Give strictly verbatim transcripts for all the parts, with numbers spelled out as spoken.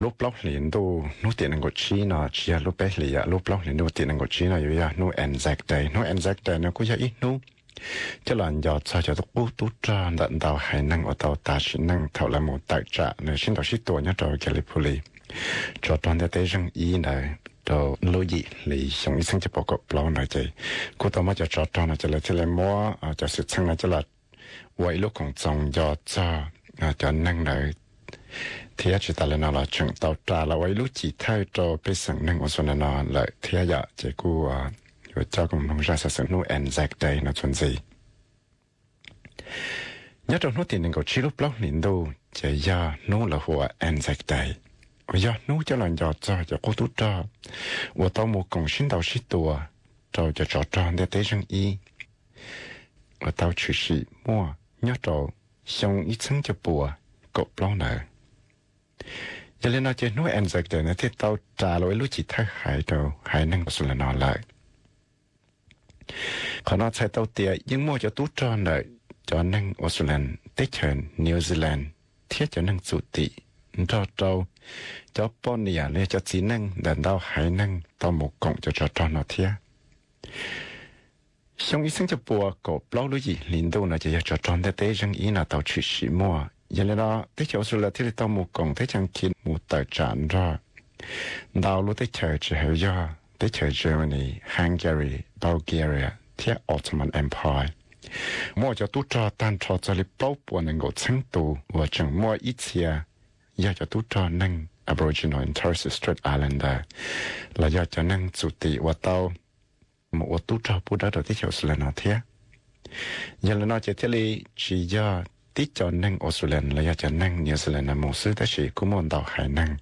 lúc lóc liền đâu lúc tiền ngồi chi nó chia lúc bé liền lúc lóc liền đâu tiền ngồi chi nó vậy à lúc exact day lúc exact day nó cũng ít lúc cho lần giờ cho cho tôi tú tra đợt đầu hay năng ở đầu ta chỉ năng thầu là một đại trả nơi xin đầu ship tuổi nhớ rồi California cho toàn thế giới rằng ý này cho lối gì lý sống ý sinh cho bộ cục lo này chứ cô tao mới cho cho toàn là cho là cho là mua cho sự sang là cho là vậy lúc còn trồng giờ cho cho năng này thì chỉ ta là nó là chừng tàu trả là vậy lúc chỉ thay cho cái sản năng của số là nó lại thì giờ chỉ cô rồi cho cùng nông ra sản xuất exact day nó chuẩn gì nhớ trong nó tiền có chỉ lúc blog liền đâu chỉ giờ nó là hoa exact day giờ nó cho lần giờ cho cho cô tu cho và tao một công xin tao sĩ tua cho cho cho cho để tới răng y và tao chỉ sĩ mua nhớ cho xong ít sinh cho bùa cột blog nữa giờ lên nó chỉ nó exact day nó thì tao trả lời lúc chỉ thấy hại đâu hại năng của là nó lại còn nó sẽ tao tiệt nhưng mua cho tú cho này cho năng Australia, Tây Sơn, New Zealand thiết cho năng chủ tị cho trâu cho Bonia lên cho chỉ năng đàn đau hải năng tao một cộng cho cho cho nó thiết xong ý sinh cho bùa cổ bao lúc gì liền đâu là chỉ cho cho để tới rằng ý là tao chỉ sĩ mua giờ này đó tới cho Australia thì tao một cộng tới chẳng kiến một tài sản ra đào lúc tới chờ chỉ hiểu do tới chờ Germany, Hungary, Bulgaria thiết Ottoman Empire mua cho tú cho tan cho cho li bao bùa năng ngộ sáng tù và chẳng mua ít xia giờ cho tú cho năng Aboriginal and Torres Strait Islander là giờ cho năng chủ tị và tao một tú cho bù đó rồi tí cho Australia nó thế giờ là nó chỉ thế li chỉ giờ tí cho năng Australia là giờ cho năng New Zealand một số đó chỉ cũng muốn đào hải năng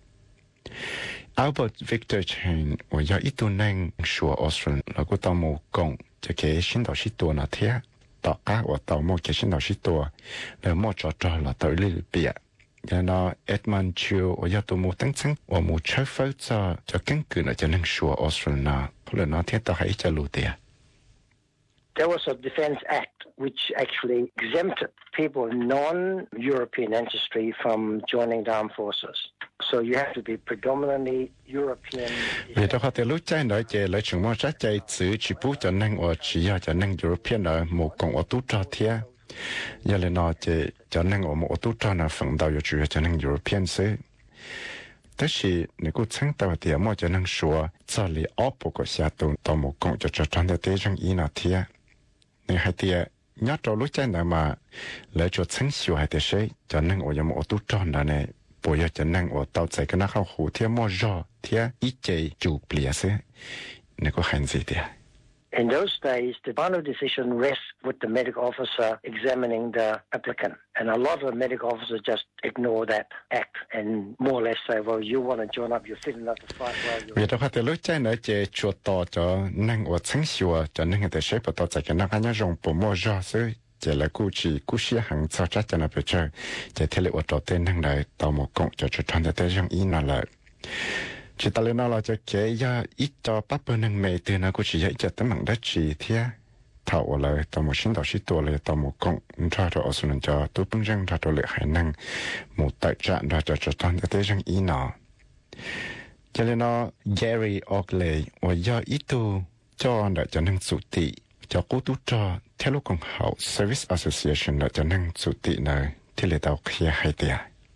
Albert Victor Chain và giờ ít tu năng sure Australia là của tao một cộng cho cái xin đào sĩ tua nó thế tao cá và tao mua cái xin đào sĩ tua là mua cho cho là tới lý bịa giờ nó Edmund Chiu và giờ tao mua tăng tăng và mua chơi phơi cho cho căn cứ là cho năng sure Australia là nó thế tao hãy cho lưu tiền. There was a Defence Act which actually exempted people of non-European ancestry from joining the armed forces. So you have to be predominantly European. Vì đó họ từ lúc trái nói về lại chúng mua trái trái xử chỉ bút cho năng ở chỉ là cho năng European ở một cộng ở tú cho thế. Giờ là nó chỉ cho năng ở một tú cho là phần đầu chủ yếu cho năng European xứ. Thế thì nếu có sáng tạo thì mua cho năng sửa cho lý ốp của xe tồn tàu một cộng cho cho trong thế rằng ý nào thế. Nếu hai tia nhớ cho lúc trái nào mà lấy cho sáng sửa hai tia sẽ cho năng ở một tú cho là này bây giờ cho năng ở tàu chạy cái nó không hủ theo mua rõ theo ít chạy chủ bìa sẽ nếu có hành gì thì In those days, the final decision rests with the medical officer examining the applicant. And a lot of the medical officers just ignore that act and more or less say, well, you want to join up, you're fit enough to fight well. Vì đó có thể lúc chạy nữa chạy chuột to cho năng ở sáng sửa cho năng người ta sẽ bắt đầu chạy cái nó cái nó rong bộ mua rõ sẽ chỉ là cú chỉ cú xia hàng sau chắc cho nó phải chơi chỉ theo lệ ở đầu tiên năng này tàu một cộng cho cho thằng tới trong ý nào lại chỉ ta lên nó là cho kế ya ít cho bắt bên năng mẹ từ nó cũng chỉ dạy cho tấm bằng đất chỉ thế thầu lại tàu một sinh tàu sĩ tuổi lại tàu một cộng ra cho ở xuân cho tôi bưng răng ra cho lệ hải năng một tại trạng ra cho cho thằng tới trong ý nào cho nên nó Gary Oakley và do ít tu cho đã cho năng chủ tị cho cố tu cho theo lúc còn hậu Service Association đã cho năng chủ tị này thì lệ tàu kia hay tiền.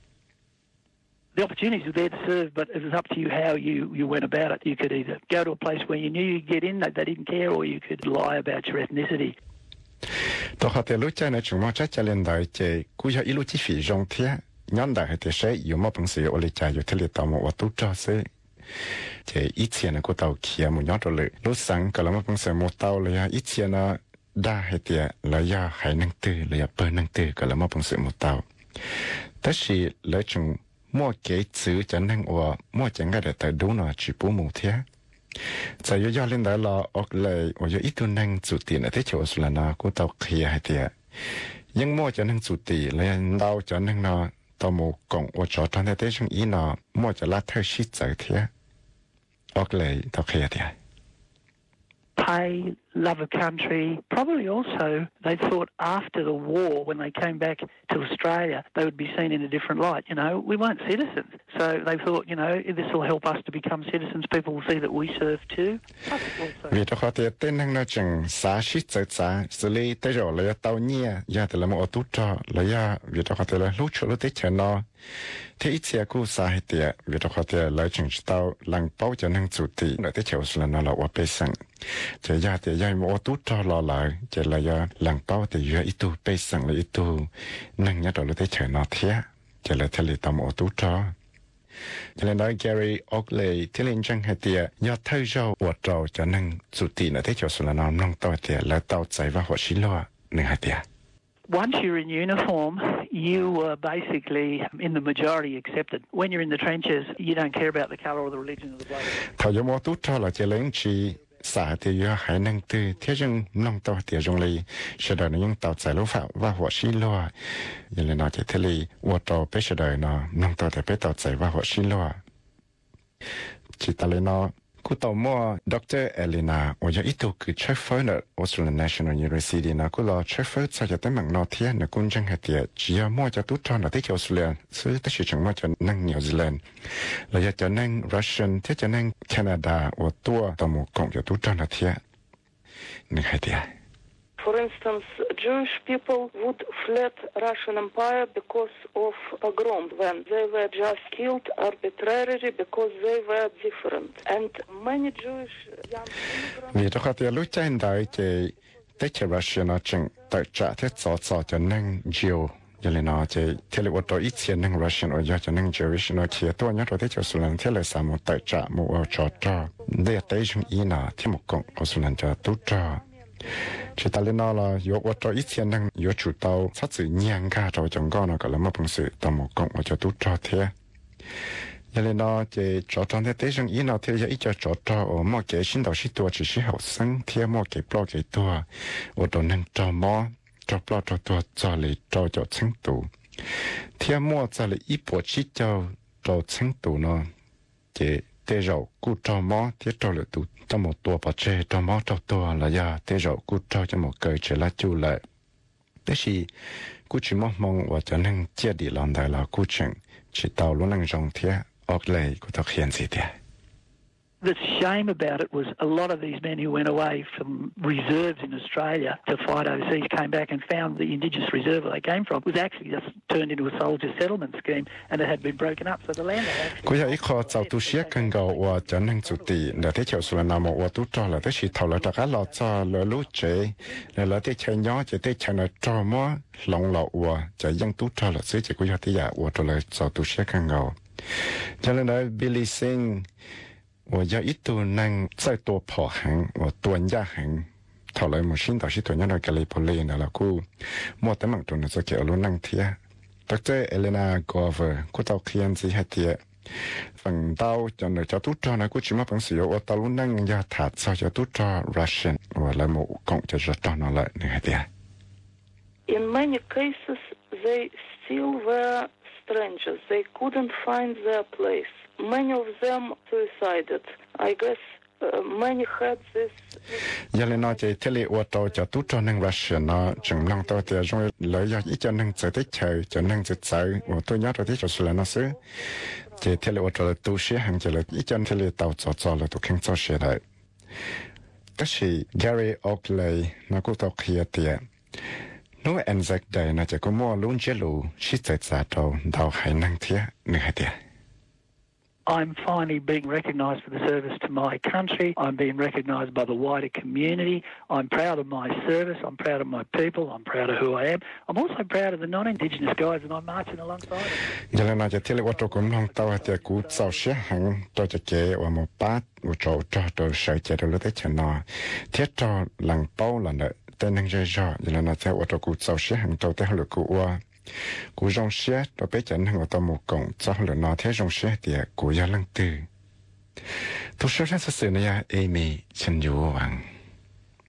The opportunities were there to serve, but it was up to you how you, you went about it. You could either go to a place where you knew you'd get in, that they didn't care, or you could lie about your ethnicity. Tôi học từ lúc chơi này chúng ta chắc lên đời chơi, cú cho ít lúc chi phí rong thế, nhóm đại thì sẽ dùng một bằng sự ở lại chơi, rồi thì tàu một tu cho sẽ, chơi ít tiền là của tàu kia một nhóm rồi, lúc sáng cái là một bằng sự một tàu là ít tiền là đa hay tiền là do hai năng tư là do bơ năng tư cái là một bằng sự một tàu, tất nhiên là chúng mua cái chữ cho nên ở mua chẳng cái để tới đúng là chỉ bố mù thế. Giờ yo yo lên đó là ở lại ở yo ít tu năng chủ tiền ở thế chỗ là nó của tàu kia hay thế. Nhưng mua cho nên chủ tiền là đào cho nên nó tàu một cộng ở chỗ trong thế trong ý nó mua cho là thay shit giờ thế. Ở lại tàu kia thế. Pay love of country. Probably also they thought after the war, when they came back to Australia, they would be seen in a different light. You know, we weren't citizens. So they thought, you know, this will help us to become citizens. People will see that we serve too. Vì đó có thể tên năng nó chẳng xá xít chạy xá, xử lý tới rồi là tao nhia, ya thì là một tút cho, là ya vì đó có thể là lúc chỗ lúc tới chờ nó. Thế ít xe cũ xá hết tiệt, vì đó có thể là chẳng tao lăng bao cho năng chủ tì, nó tới chờ là nó là ở bên sân. Chỉ ya thì ya một tút cho lo lại, chỉ là ya lăng bao thì ya ít tu bên sân là ít tu năng nhớ rồi lúc tới chờ nó thế, chỉ là thế là tao một tút cho. Cho nên nói Gary Oakley thì lên chẳng hay tiệt, do thay cho hoạt trò cho năng chủ tì nó tới chờ là nó nông to tiệt là tao chạy vào họ xí lo, nên hay tiệt. Once you're in uniform, you were basically in the majority accepted. When you're in the trenches, you don't care about the colour or the religion of the bloke. Thời gian một chút cho là chỉ lấy chỉ xã thì do hải năng từ thế nhưng nông tàu thì dùng lý sẽ đợi những tàu chạy lúa phạm và họ xí loa. Vậy là nó chỉ thế lý hoạt trò bé sẽ đợi nó nông tàu thì bé tàu chạy và họ xí loa. Chỉ ta lấy nó cú tàu mua Doctor Elena ở dưới ít tu cứ check phơi nữa Australian National University nó cú lo check phơi sao cho tới mạng nó thế nó cũng chẳng hề tiệt chỉ là mua cho tút cho nó tới Australia xứ tới sự chẳng mua cho năng New Zealand là giờ cho năng Russian thế cho năng Canada ở tua tàu một cộng cho tút cho nó thế nên hề tiệt. For instance, Jewish people would fled Russian Empire because of pogrom when they were just killed arbitrarily because they were different. And many Jewish young immigrants... Vì đó có thể lúc trên đời thì tới cho Russia nó chẳng tự trả thế cho cho cho năng Jew. Cho nên nó thì thế là một tổ ít tiền năng Russian ở cho năng Jewish nó thì tôi nhớ rồi thế cho Australian thế là sao một tự trả một ở cho cho. Để tới trong ý nào thì một cộng Australian cho tốt cho. Chỉ ta lên nó là有我做以前能有主导，他自年卡做中国那个那么本事，到木工我就都做贴。因为呢，这做装的对象伊那贴就一直做做，我莫给新到许多只是后生贴莫给不给多，我都能做莫做不做多做里做做程度，贴莫做里一波起就做程度呢，这。Thế rồi cú trò mò thiết trò lửa tụ trong một tua bát chè trò mò trò tua là ya thế rồi cú trò cho một cây chè lá chu lại thế thì cú chỉ mong mong và cho nên chia đi làm đại là cú chừng chỉ tàu luôn năng rong thế ốc lệ của thực hiện gì thế. The shame about it was a lot of these men who went away from reserves in Australia to fight overseas came back and found the indigenous reserve where they came from was actually just turned into a soldier settlement scheme and it had been broken up. So the land had actually... Cô ấy khó chào tu sửa cần gạo và cho nên chủ tì để thế chiều xuân nào một và tu trò là thế chỉ thầu là tất cả lọt cho lỡ lú chế là lỡ thế chơi nhỏ chỉ thế chơi là trò mó lòng lọ và chỉ dân tu trò là xứ chỉ cô ấy thế giả và trò là chào tu sửa cần gạo cho nên là Billy Singh我要一度能再多跑行，我短下行，后来我先到是短下那个里跑累呢了，故莫得忙多呢，就给我能贴。Doctor Elena Glover， 我到天子还贴，phần đau cho nên cho tút cho nó cũng chỉ mà bằng sử dụng tao luôn năng gia thạt sao cho tút cho Russian và lại một cộng cho cho nó lại như thế. In many cases, they still were strangers. They couldn't find their place. Many of them suicided. I guess uh, many had this. Giờ lên nói chỉ thế li ô tô cho tút cho năng Russian nó chừng năng tôi thì rồi lợi do ít cho năng chơi tới chơi cho năng chơi chơi và tôi nhớ rồi thế cho là nó xứ chỉ thế li ô tô là tu sửa hàng chỉ là ít cho thế li tàu cho cho là tôi không cho sửa lại. Cái gì Gary Oakley nó cũng tao kia tiệt. Nếu anh dạy đây nó chỉ có mua luôn chế lù chỉ chạy xa đầu đầu hải năng thiệt nữa tiệt. I'm finally being recognised for the service to my country. I'm being recognised by the wider community. I'm proud of my service. I'm proud of my people. I'm proud of who I am. I'm also proud of the non-Indigenous guys and I'm marching alongside them. Giờ là nói cho thế là tôi cũng long tao thì cũng sau sẽ hàng tôi cho chế và một bát một chỗ cho tôi sợi chế được tới chân nó thiết cho làng bao là nợ tên năng dây dò giờ là nói theo tôi cũng sau sẽ hàng tôi tới hồi cũng qua cú rong xe tôi biết chẳng hàng tôi một cổng cho hồi nó thế rong xe thì cú giờ lăng từ tôi sẽ rất sự này Amy chân dữ vàng